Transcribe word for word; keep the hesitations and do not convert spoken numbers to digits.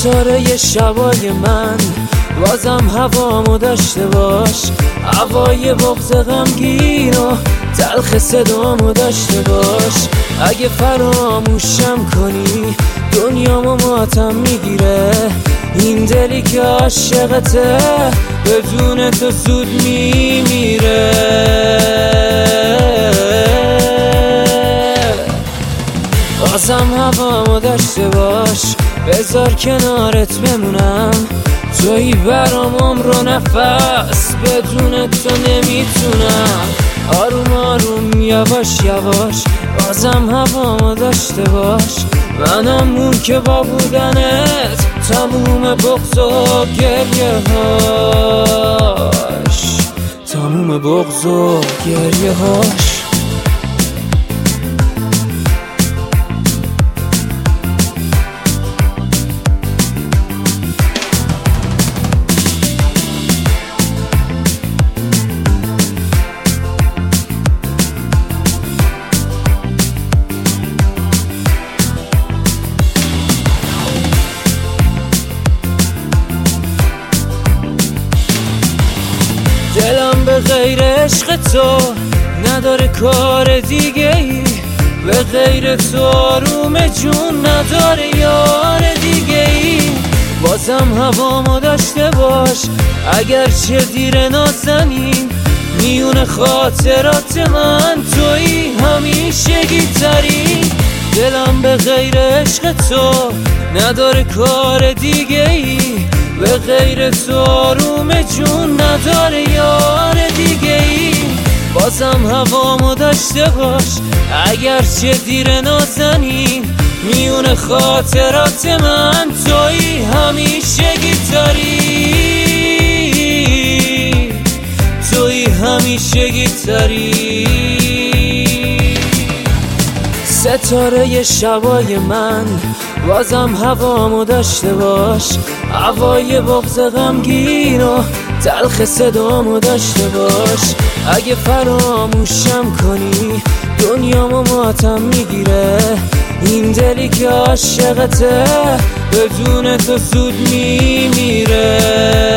ستاره شبای من، بازم هوامو داشته باش. هوای بغض غمگین و تلخ صدامو داشته باش. اگه فراموشم کنی دنیامو ماتم میگیره. این دلی که عاشقته بدون تو زود میمیره. بازم هوامو داشته باش، بذار کنارت بمونم. تویی برام عمر و نفس، بدون تو نمیتونم. آروم آروم یواش یواش بازم هوامو داشته باش. منم اون که با بودنت تموم بغض و گریه هاش، تموم بغض و گریه هاش. دلم به غیر عشق تو نداره کار دیگه ای، به غیر تو آروم جون نداره یار دیگه ای. بازم هوامو داشته باش، اگر چه دیر نازنین. میون خاطرات من تویی همیشگی ترین. دلم به غیر عشق تو نداره کار دیگه ای، به غیر تو آروم جون نداره یار دیگه ای. بازم هوامو داشته باش، اگر چه دیر نازنین. میون خاطرات من تویی همیشگی تری، تویی همیشگی تری. ستاره شبای من، بازم هوامو داشته باش. هوای بغض غمگین و تلخ صدامو داشته باش. اگه فراموشم کنی دنیامو ماتم میگیره. این دلی که عاشقته بدون تو زود میمیره.